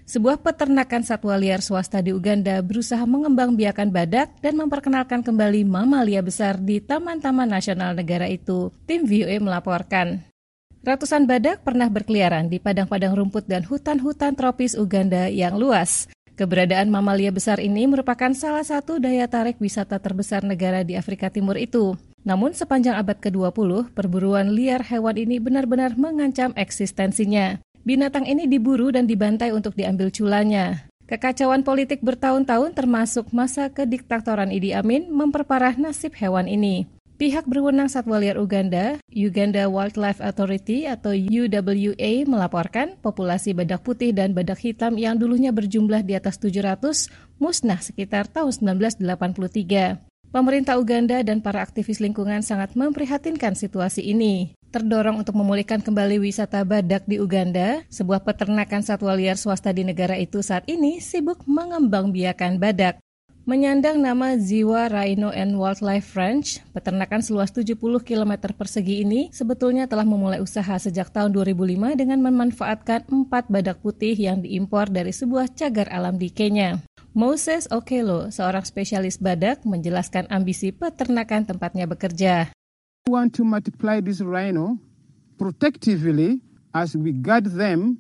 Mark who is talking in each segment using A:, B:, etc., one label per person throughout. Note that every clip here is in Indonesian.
A: Sebuah peternakan satwa liar swasta di Uganda berusaha mengembangbiakan badak dan memperkenalkan kembali mamalia besar di taman-taman nasional negara itu. Tim VOA melaporkan. Ratusan badak pernah berkeliaran di padang-padang rumput dan hutan-hutan tropis Uganda yang luas. Keberadaan mamalia besar ini merupakan salah satu daya tarik wisata terbesar negara di Afrika Timur itu. Namun sepanjang abad ke-20, perburuan liar hewan ini benar-benar mengancam eksistensinya. Binatang ini diburu dan dibantai untuk diambil culanya. Kekacauan politik bertahun-tahun termasuk masa kediktatoran Idi Amin memperparah nasib hewan ini. Pihak berwenang satwa liar Uganda, Uganda Wildlife Authority atau UWA melaporkan populasi badak putih dan badak hitam yang dulunya berjumlah di atas 700 musnah sekitar tahun 1983. Pemerintah Uganda dan para aktivis lingkungan sangat memprihatinkan situasi ini. Terdorong untuk memulihkan kembali wisata badak di Uganda, sebuah peternakan satwa liar swasta di negara itu saat ini sibuk mengembangbiakan badak. Menyandang nama Ziwa Rhino and Wildlife Ranch, peternakan seluas 70 km persegi ini sebetulnya telah memulai usaha sejak tahun 2005 dengan memanfaatkan 4 badak putih yang diimpor dari sebuah cagar alam di Kenya. Moses Okello, seorang spesialis badak, menjelaskan ambisi peternakan tempatnya bekerja.
B: We want to multiply this rhino protectively as we guard them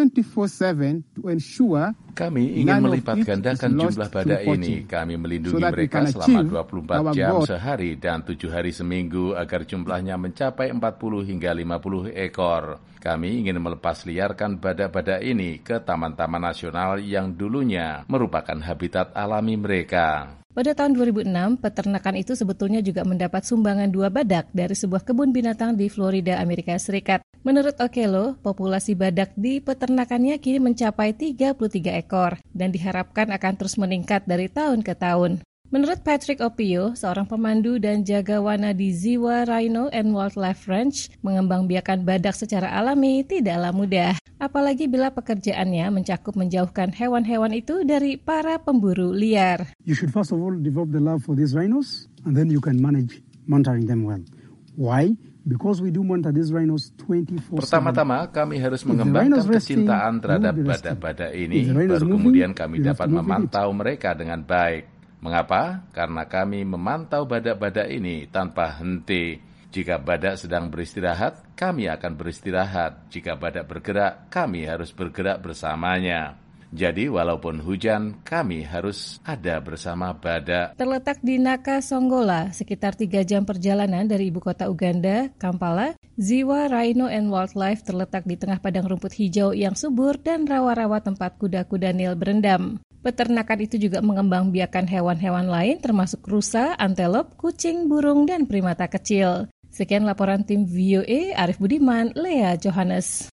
B: 24/7 to ensure
C: kami ingin melipat gandakan jumlah badak ini. Kami melindungi mereka selama 24 jam sehari dan 7 hari seminggu agar jumlahnya mencapai 40 hingga 50 ekor. Kami ingin melepas liarkan badak-badak ini ke taman-taman nasional yang dulunya merupakan habitat alami mereka.
A: Pada tahun 2006, peternakan itu sebetulnya juga mendapat sumbangan 2 badak dari sebuah kebun binatang di Florida, Amerika Serikat. Menurut Okello, populasi badak di peternakannya kini mencapai 33 ekor dan diharapkan akan terus meningkat dari tahun ke tahun. Menurut Patrick Opio, seorang pemandu dan jagawana di Ziwa Rhino and Wildlife Ranch, mengembangbiakan badak secara alami tidaklah mudah. Apalagi bila pekerjaannya mencakup menjauhkan hewan-hewan itu dari para pemburu liar.
D: You should first of all develop the love for these rhinos and then you can manage monitoring them well. Why? Because we do monitor these rhinos 24/7.
C: Pertama-tama kami harus mengembangkan kecintaan terhadap badak-badak ini, baru kemudian kami dapat memantau mereka dengan baik. Mengapa? Karena kami memantau badak-badak ini tanpa henti. Jika badak sedang beristirahat, kami akan beristirahat. Jika badak bergerak, kami harus bergerak bersamanya. Jadi walaupun hujan, kami harus ada bersama badak.
A: Terletak di Nakasongola, sekitar 3 jam perjalanan dari ibu kota Uganda, Kampala, Ziwa Rhino and Wildlife terletak di tengah padang rumput hijau yang subur dan rawa-rawa tempat kuda-kuda Nil berendam. Peternakan itu juga mengembangbiakan hewan-hewan lain termasuk rusa, antelop, kucing, burung, dan primata kecil. Sekian laporan tim VOA, Arif Budiman, Lea Johannes.